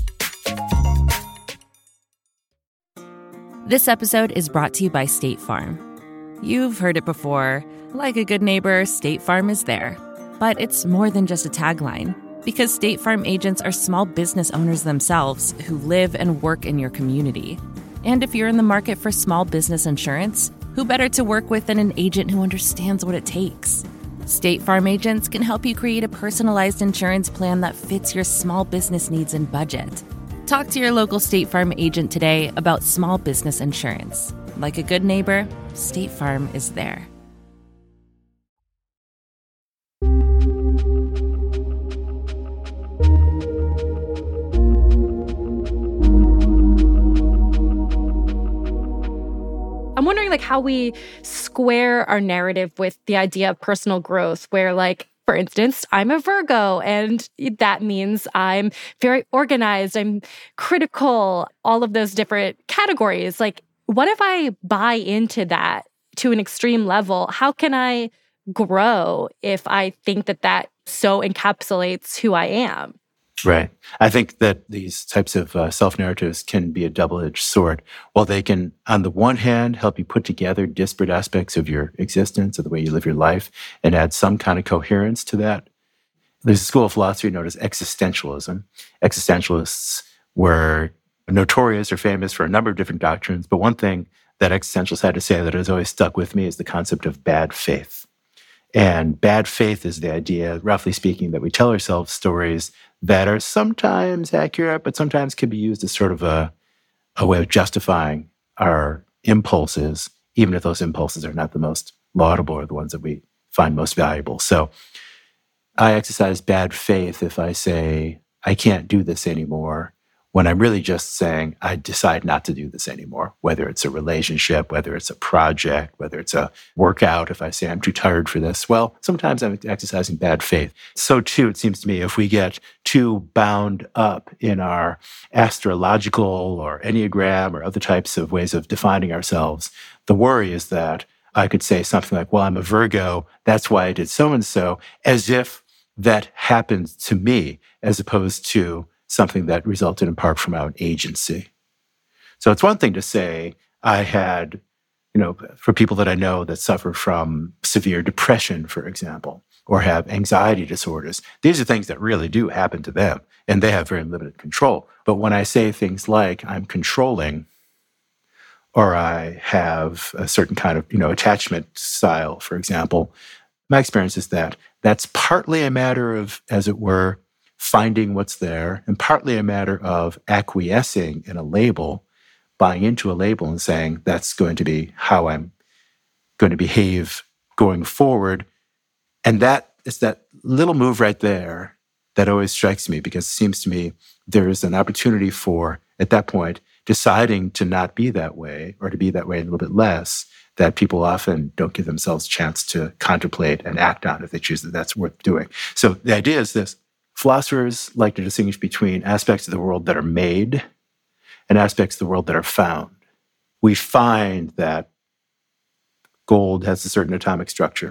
This episode is brought to you by State Farm. You've heard it before. Like a good neighbor, State Farm is there. But it's more than just a tagline, because State Farm agents are small business owners themselves who live and work in your community. And if you're in the market for small business insurance, who better to work with than an agent who understands what it takes? State Farm agents can help you create a personalized insurance plan that fits your small business needs and budget. Talk to your local State Farm agent today about small business insurance. Like a good neighbor, State Farm is there. I'm wondering like how we square our narrative with the idea of personal growth, where like, for instance, I'm a Virgo, and that means I'm very organized, I'm critical, all of those different categories. Like, what if I buy into that to an extreme level? How can I grow if I think that that so encapsulates who I am? Right. I think that these types of uh, self-narratives can be a double-edged sword. While they can, on the one hand, help you put together disparate aspects of your existence, of the way you live your life, and add some kind of coherence to that, There's a school of philosophy known as existentialism. Existentialists were notorious or famous for a number of different doctrines, but one thing that existentialists had to say that has always stuck with me is the concept of bad faith. And bad faith is the idea, roughly speaking, that we tell ourselves stories that are sometimes accurate, but sometimes can be used as sort of a, a way of justifying our impulses, even if those impulses are not the most laudable or the ones that we find most valuable. So I exercise bad faith if I say, I can't do this anymore, when I'm really just saying, I decide not to do this anymore, whether it's a relationship, whether it's a project, whether it's a workout. If I say I'm too tired for this, well, sometimes I'm exercising bad faith. So too, it seems to me, if we get too bound up in our astrological or Enneagram or other types of ways of defining ourselves, the worry is that I could say something like, well, I'm a Virgo, that's why I did so-and-so, as if that happened to me, as opposed to something that resulted in part from my own agency. So it's one thing to say I had, you know, for people that I know that suffer from severe depression, for example, or have anxiety disorders, these are things that really do happen to them, and they have very limited control. But when I say things like I'm controlling, or I have a certain kind of, you know, attachment style, for example, my experience is that that's partly a matter of, as it were, finding what's there, and partly a matter of acquiescing in a label, buying into a label and saying, that's going to be how I'm going to behave going forward. And that is that little move right there that always strikes me, because it seems to me there is an opportunity for, at that point, deciding to not be that way, or to be that way a little bit less, that people often don't give themselves a chance to contemplate and act on if they choose that that's worth doing. So the idea is this. Philosophers like to distinguish between aspects of the world that are made and aspects of the world that are found. We find that gold has a certain atomic structure.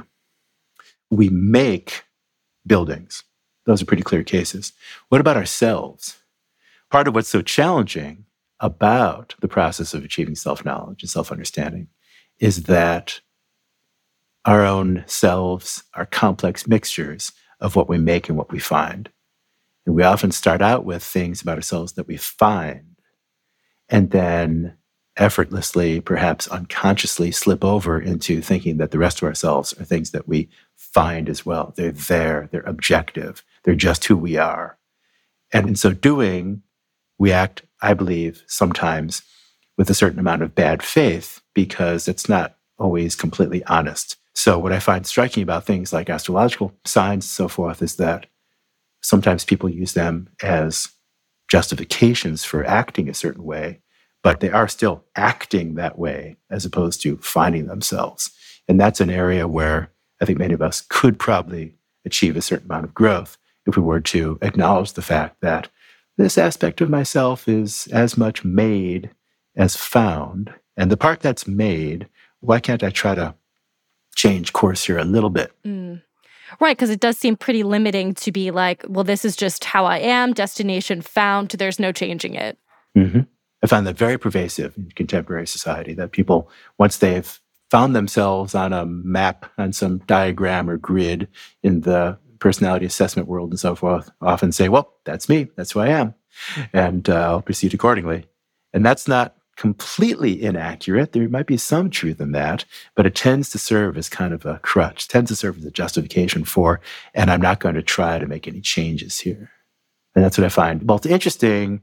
We make buildings. Those are pretty clear cases. What about ourselves? Part of what's so challenging about the process of achieving self-knowledge and self-understanding is that our own selves are complex mixtures of what we make and what we find. And we often start out with things about ourselves that we find, and then effortlessly, perhaps unconsciously, slip over into thinking that the rest of ourselves are things that we find as well. They're there, they're objective, they're just who we are. And in so doing, we act, I believe, sometimes with a certain amount of bad faith, because it's not always completely honest. So what I find striking about things like astrological signs and so forth is that sometimes people use them as justifications for acting a certain way, but they are still acting that way as opposed to finding themselves. And that's an area where I think many of us could probably achieve a certain amount of growth if we were to acknowledge the fact that this aspect of myself is as much made as found. And the part that's made, why can't I try to change course here a little bit? Mm. Right, because it does seem pretty limiting to be like, well, this is just how I am, destination found, there's no changing it. Mm-hmm. I find that very pervasive in contemporary society, that people, once they've found themselves on a map, on some diagram or grid in the personality assessment world and so forth, often say, well, that's me, that's who I am, and uh, I'll proceed accordingly. And that's not completely inaccurate. There might be some truth in that, but it tends to serve as kind of a crutch, tends to serve as a justification for, and I'm not going to try to make any changes here. And that's what I find both interesting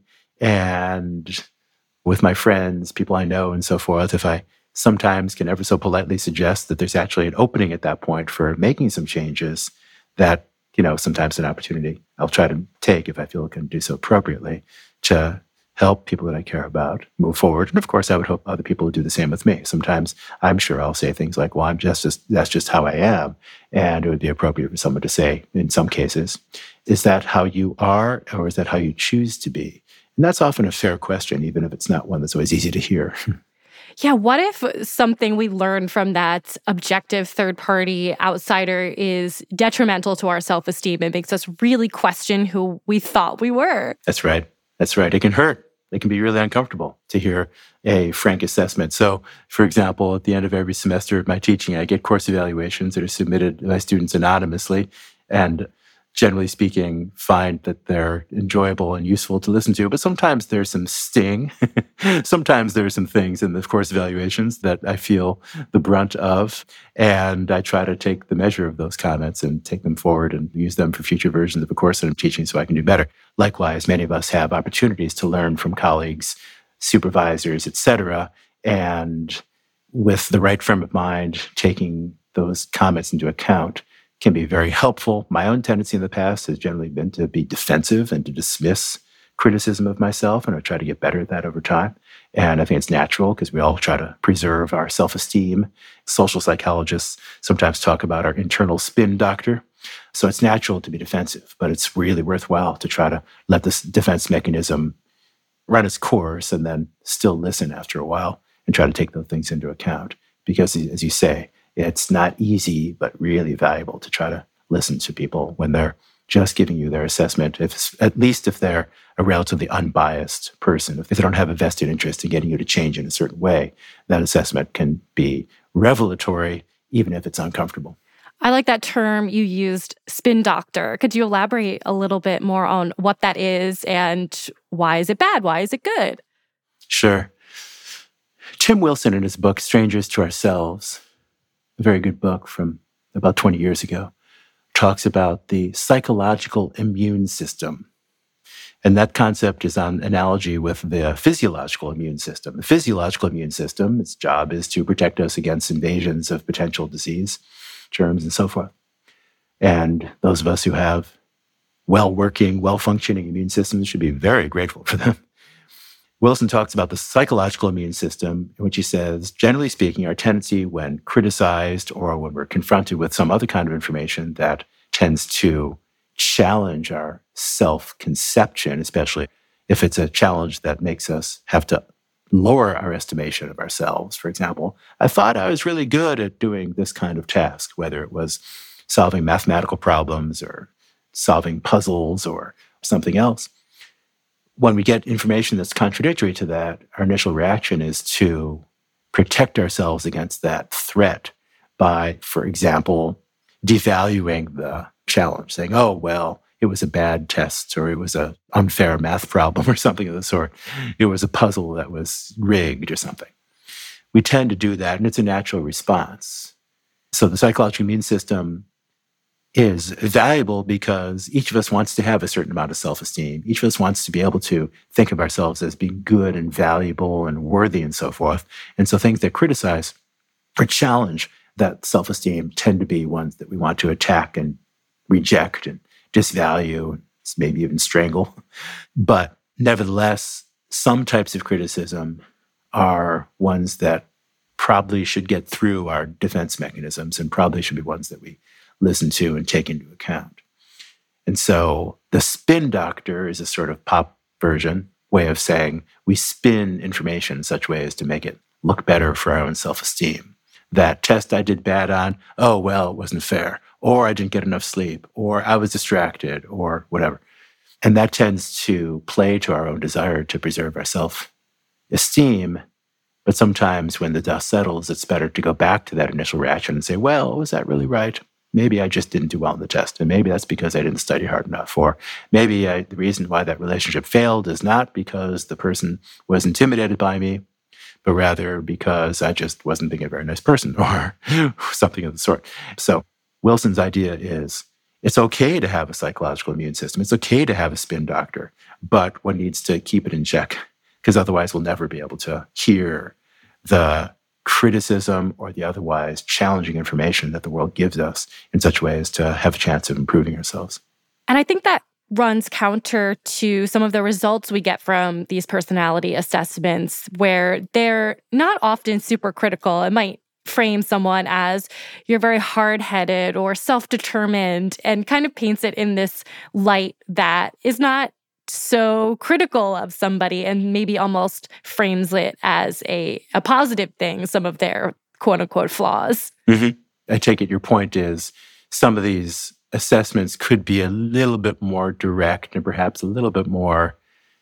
and with my friends, people I know and so forth, if I sometimes can ever so politely suggest that there's actually an opening at that point for making some changes, that, you know, sometimes an opportunity I'll try to take if I feel I can do so appropriately to help people that I care about move forward. And of course, I would hope other people would do the same with me. Sometimes I'm sure I'll say things like, well, I'm just, just that's just how I am. And it would be appropriate for someone to say, in some cases, is that how you are, or is that how you choose to be? And that's often a fair question, even if it's not one that's always easy to hear. Yeah, what if something we learn from that objective third-party outsider is detrimental to our self-esteem and makes us really question who we thought we were? That's right. That's right. It can hurt. It can be really uncomfortable to hear a frank assessment. So, for example, at the end of every semester of my teaching, I get course evaluations that are submitted by students anonymously. And generally speaking, find that they're enjoyable and useful to listen to. But sometimes there's some sting. Sometimes there's some things in the course evaluations that I feel the brunt of. And I try to take the measure of those comments and take them forward and use them for future versions of a course that I'm teaching so I can do better. Likewise, many of us have opportunities to learn from colleagues, supervisors, et cetera. And with the right frame of mind, taking those comments into account can be very helpful. My own tendency in the past has generally been to be defensive and to dismiss criticism of myself, and I try to get better at that over time. And I think it's natural because we all try to preserve our self-esteem. Social psychologists sometimes talk about our internal spin doctor. So it's natural to be defensive, but it's really worthwhile to try to let this defense mechanism run its course and then still listen after a while and try to take those things into account. Because, as you say, it's not easy, but really valuable to try to listen to people when they're just giving you their assessment, if, at least if they're a relatively unbiased person. If they don't have a vested interest in getting you to change in a certain way, that assessment can be revelatory, even if it's uncomfortable. I like that term you used, spin doctor. Could you elaborate a little bit more on what that is and why is it bad? Why is it good? Sure. Tim Wilson, in his book, Strangers to Ourselves, a very good book from about twenty years ago, talks about the psychological immune system. And that concept is on analogy with the physiological immune system. The physiological immune system, its job is to protect us against invasions of potential disease, germs, and so forth. And those of us who have well-working, well-functioning immune systems should be very grateful for them. Wilson talks about the psychological immune system, in which he says, generally speaking, our tendency when criticized or when we're confronted with some other kind of information that tends to challenge our self-conception, especially if it's a challenge that makes us have to lower our estimation of ourselves. For example, I thought I was really good at doing this kind of task, whether it was solving mathematical problems or solving puzzles or something else. When we get information that's contradictory to that, our initial reaction is to protect ourselves against that threat by, for example, devaluing the challenge, saying, oh, well, it was a bad test, or it was an unfair math problem or something of the sort. It was a puzzle that was rigged or something. We tend to do that, and it's a natural response. So the psychological immune system is valuable because each of us wants to have a certain amount of self-esteem. Each of us wants to be able to think of ourselves as being good and valuable and worthy and so forth. And so things that criticize or challenge that self-esteem tend to be ones that we want to attack and reject and disvalue, maybe even strangle. But nevertheless, some types of criticism are ones that probably should get through our defense mechanisms and probably should be ones that we listen to and take into account. And so the spin doctor is a sort of pop version way of saying we spin information in such ways to make it look better for our own self-esteem. That test I did bad on, oh, well, it wasn't fair, or I didn't get enough sleep, or I was distracted, or whatever. And that tends to play to our own desire to preserve our self-esteem. But sometimes when the dust settles, it's better to go back to that initial reaction and say, well, was that really right? Maybe I just didn't do well in the test, and maybe that's because I didn't study hard enough. Or maybe I, the reason why that relationship failed is not because the person was intimidated by me, but rather because I just wasn't being a very nice person or something of the sort. So Wilson's idea is it's okay to have a psychological immune system. It's okay to have a spin doctor, but one needs to keep it in check because otherwise we'll never be able to hear the criticism or the otherwise challenging information that the world gives us in such ways to have a chance of improving ourselves. And I think that runs counter to some of the results we get from these personality assessments, where they're not often super critical. It might frame someone as you're very hard-headed or self-determined and kind of paints it in this light that is not so critical of somebody and maybe almost frames it as a, a positive thing, some of their quote-unquote flaws. Mm-hmm. I take it your point is some of these assessments could be a little bit more direct and perhaps a little bit more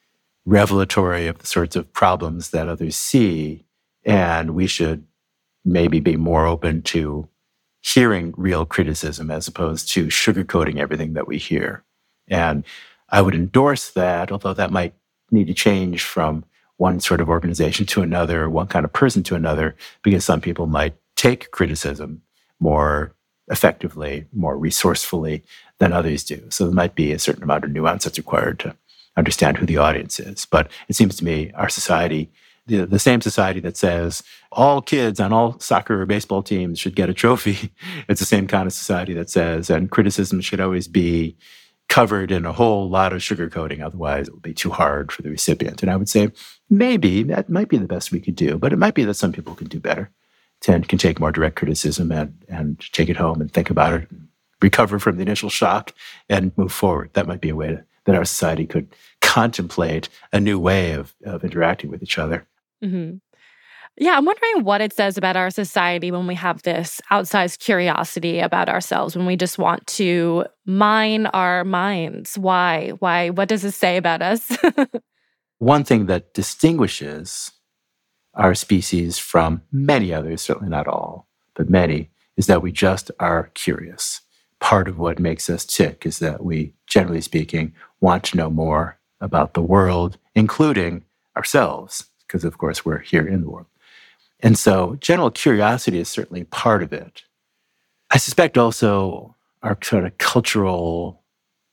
revelatory of the sorts of problems that others see, and we should maybe be more open to hearing real criticism as opposed to sugarcoating everything that we hear. And I would endorse that, although that might need to change from one sort of organization to another, one kind of person to another, because some people might take criticism more effectively, more resourcefully than others do. So there might be a certain amount of nuance that's required to understand who the audience is. But it seems to me our society, the, the same society that says all kids on all soccer or baseball teams should get a trophy, it's the same kind of society that says, and criticism should always be covered in a whole lot of sugarcoating, otherwise it would be too hard for the recipient. And I would say, maybe that might be the best we could do, but it might be that some people can do better, and can take more direct criticism and, and take it home and think about it, and recover from the initial shock and move forward. That might be a way to, that our society could contemplate a new way of, of interacting with each other. Mm-hmm. Yeah, I'm wondering what it says about our society when we have this outsized curiosity about ourselves, when we just want to mine our minds. Why? Why? What does it say about us? One thing that distinguishes our species from many others, certainly not all, but many, is that we just are curious. Part of what makes us tick is that we, generally speaking, want to know more about the world, including ourselves, because of course we're here in the world. And so general curiosity is certainly part of it. I suspect also our sort of cultural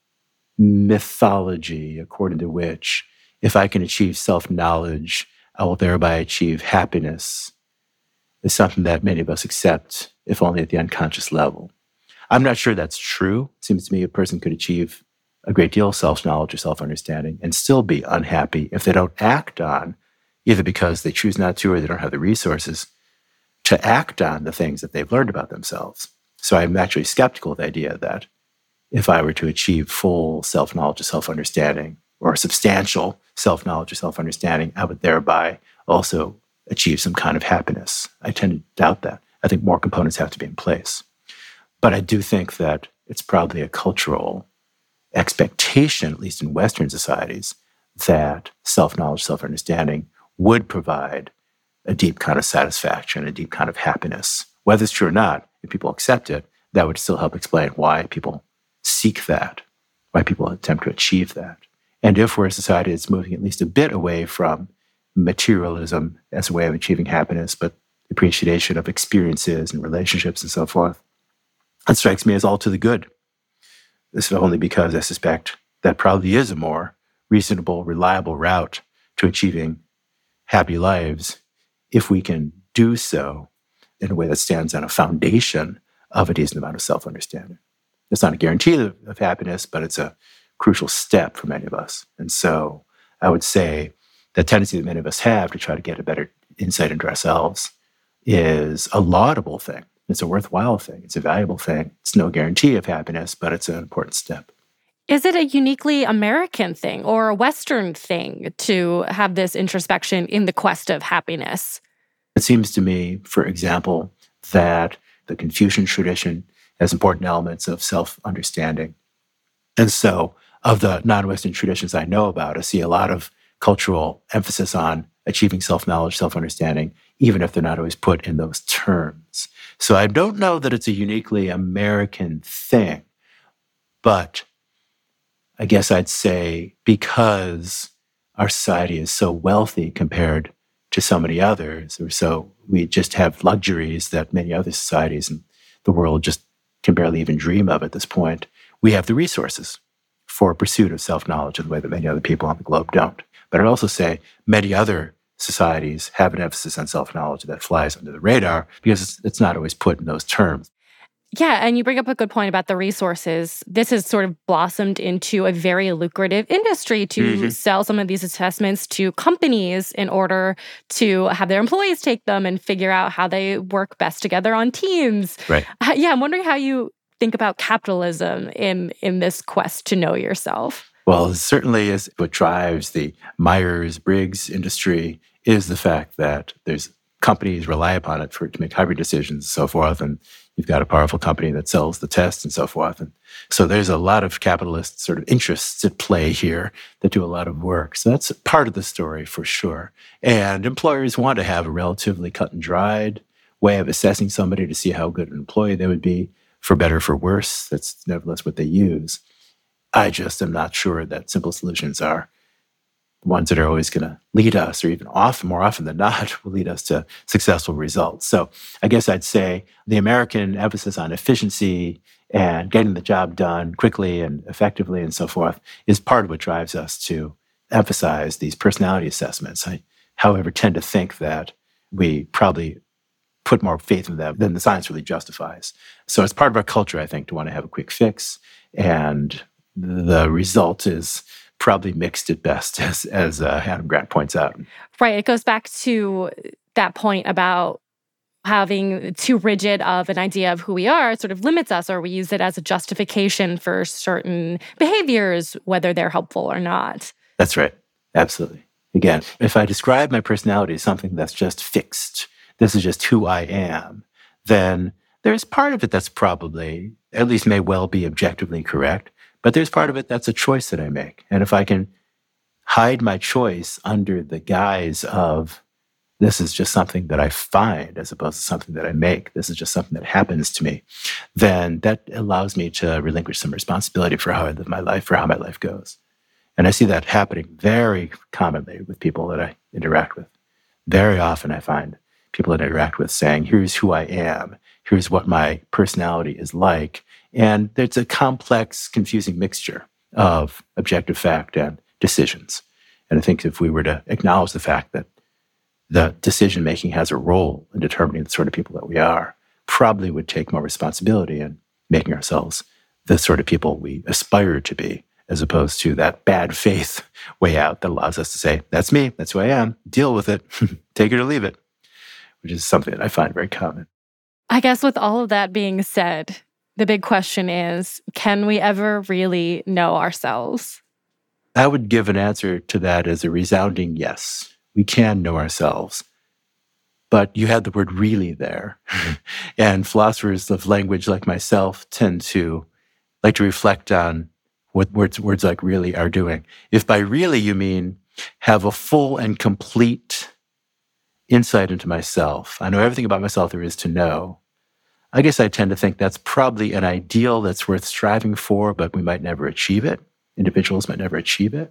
mythology, according to which if I can achieve self-knowledge, I will thereby achieve happiness, is something that many of us accept, if only at the unconscious level. I'm not sure that's true. It seems to me a person could achieve a great deal of self-knowledge or self-understanding and still be unhappy if they don't act on, either because they choose not to or they don't have the resources to act on the things that they've learned about themselves. So I'm actually skeptical of the idea that if I were to achieve full self-knowledge or self-understanding, or substantial self-knowledge or self-understanding, I would thereby also achieve some kind of happiness. I tend to doubt that. I think more components have to be in place. But I do think that it's probably a cultural expectation, at least in Western societies, that self-knowledge, self-understanding would provide a deep kind of satisfaction, a deep kind of happiness. Whether it's true or not, if people accept it, that would still help explain why people seek that, why people attempt to achieve that. And if we're a society that's moving at least a bit away from materialism as a way of achieving happiness, but appreciation of experiences and relationships and so forth, that strikes me as all to the good. This is only because I suspect that probably is a more reasonable, reliable route to achieving happy lives if we can do so in a way that stands on a foundation of a decent amount of self-understanding. It's not a guarantee of, of happiness, but it's a crucial step for many of us. And so I would say the tendency that many of us have to try to get a better insight into ourselves is a laudable thing. It's a worthwhile thing. It's a valuable thing. It's no guarantee of happiness, but it's an important step. Is it a uniquely American thing or a Western thing to have this introspection in the quest of happiness? It seems to me, for example, that the Confucian tradition has important elements of self-understanding. And so of the non-Western traditions I know about, I see a lot of cultural emphasis on achieving self-knowledge, self-understanding, even if they're not always put in those terms. So I don't know that it's a uniquely American thing, but I guess I'd say because our society is so wealthy compared to so many others, or so we just have luxuries that many other societies in the world just can barely even dream of at this point, we have the resources for pursuit of self-knowledge in the way that many other people on the globe don't. But I'd also say many other societies have an emphasis on self-knowledge that flies under the radar because it's, it's not always put in those terms. Yeah, and you bring up a good point about the resources. This has sort of blossomed into a very lucrative industry to mm-hmm. sell some of these assessments to companies in order to have their employees take them and figure out how they work best together on teams. Right. Uh, yeah, I'm wondering how you think about capitalism in, in this quest to know yourself. Well, it certainly is what drives the Myers-Briggs industry is the fact that there's companies rely upon it for to make hiring decisions and so forth, and you've got a powerful company that sells the test and so forth. And so there's a lot of capitalist sort of interests at play here that do a lot of work. So that's part of the story for sure. And employers want to have a relatively cut and dried way of assessing somebody to see how good an employee they would be, for better or for worse. That's nevertheless what they use. I just am not sure that simple solutions are the ones that are always going to lead us, or even often, more often than not, will lead us to successful results. So I guess I'd say the American emphasis on efficiency and getting the job done quickly and effectively and so forth is part of what drives us to emphasize these personality assessments. I, however, tend to think that we probably put more faith in them than the science really justifies. So it's part of our culture, I think, to want to have a quick fix. And the result is probably mixed at best, as, as uh, Adam Grant points out. Right. It goes back to that point about having too rigid of an idea of who we are sort of limits us, or we use it as a justification for certain behaviors, whether they're helpful or not. That's right. Absolutely. Again, if I describe my personality as something that's just fixed, this is just who I am, then there's part of it that's probably, at least may well be objectively correct, but there's part of it that's a choice that I make. And if I can hide my choice under the guise of this is just something that I find as opposed to something that I make, this is just something that happens to me, then that allows me to relinquish some responsibility for how I live my life, for how my life goes. And I see that happening very commonly with people that I interact with. Very often I find people that I interact with saying, here's who I am, here's what my personality is like. And there's a complex, confusing mixture of objective fact and decisions. And I think if we were to acknowledge the fact that the decision-making has a role in determining the sort of people that we are, probably would take more responsibility in making ourselves the sort of people we aspire to be, as opposed to that bad faith way out that allows us to say, that's me, that's who I am, deal with it, take it or leave it, which is something that I find very common. I guess with all of that being said, the big question is, can we ever really know ourselves? I would give an answer to that as a resounding yes. We can know ourselves. But you had the word really there. And philosophers of language like myself tend to like to reflect on what words, words like really are doing. If by really you mean have a full and complete insight into myself, I know everything about myself there is to know, I guess I tend to think that's probably an ideal that's worth striving for, but we might never achieve it. Individuals might never achieve it.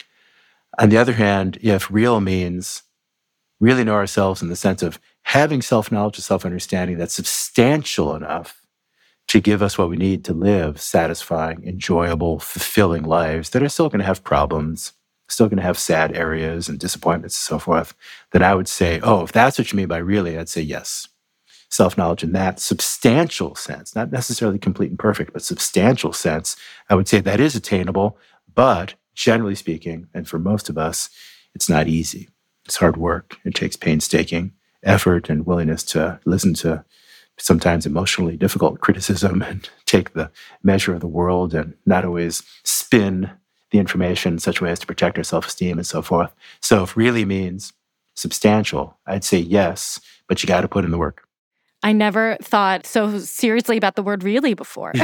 On the other hand, if real means really know ourselves in the sense of having self-knowledge and self-understanding that's substantial enough to give us what we need to live satisfying, enjoyable, fulfilling lives that are still going to have problems, still going to have sad areas and disappointments and so forth, then I would say, oh, if that's what you mean by really, I'd say yes. Self-knowledge in that substantial sense, not necessarily complete and perfect, but substantial sense, I would say that is attainable, but generally speaking, and for most of us, it's not easy. It's hard work. It takes painstaking effort and willingness to listen to sometimes emotionally difficult criticism and take the measure of the world and not always spin the information in such a way as to protect our self-esteem and so forth. So if really means substantial, I'd say yes, but you got to put in the work. I never thought so seriously about the word really before.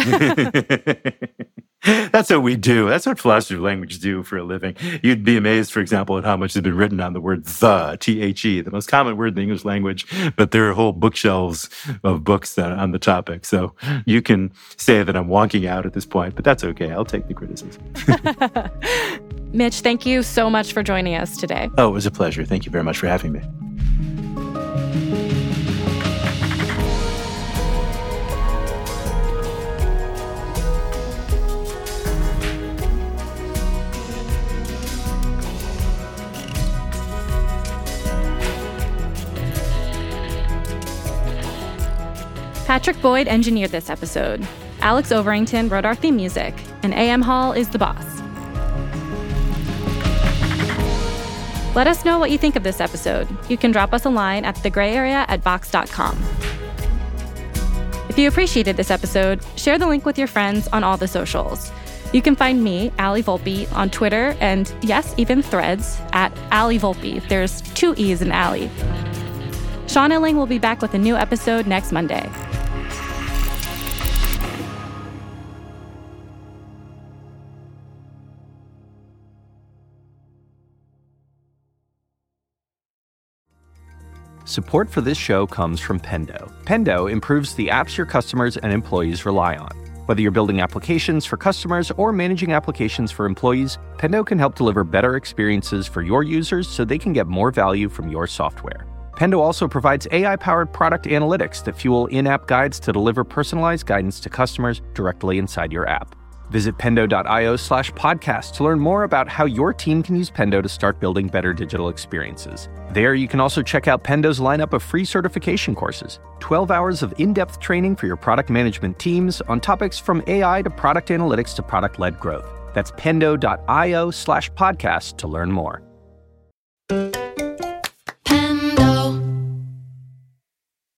That's what we do. That's what philosophers of language do for a living. You'd be amazed, for example, at how much has been written on the word the, T H E, the most common word in the English language, but there are whole bookshelves of books on the topic. So you can say that I'm wonking out at this point, but that's okay. I'll take the criticism. Mitch, thank you so much for joining us today. Oh, it was a pleasure. Thank you very much for having me. Patrick Boyd engineered this episode. Alex Overington wrote our theme music, and A M Hall is the boss. Let us know what you think of this episode. You can drop us a line at the gray area at vox dot com. If you appreciated this episode, share the link with your friends on all the socials. You can find me, Ali Volpe, on Twitter and, yes, even Threads, at Ali Volpe. There's two E's in Ali. Sean Illing will be back with a new episode next Monday. Support for this show comes from Pendo. Pendo improves the apps your customers and employees rely on. Whether you're building applications for customers or managing applications for employees, Pendo can help deliver better experiences for your users so they can get more value from your software. Pendo also provides A I-powered product analytics that fuel in-app guides to deliver personalized guidance to customers directly inside your app. Visit pendo.io slash podcast to learn more about how your team can use Pendo to start building better digital experiences. There, you can also check out Pendo's lineup of free certification courses, twelve hours of in-depth training for your product management teams on topics from A I to product analytics to product-led growth. That's pendo.io slash podcast to learn more.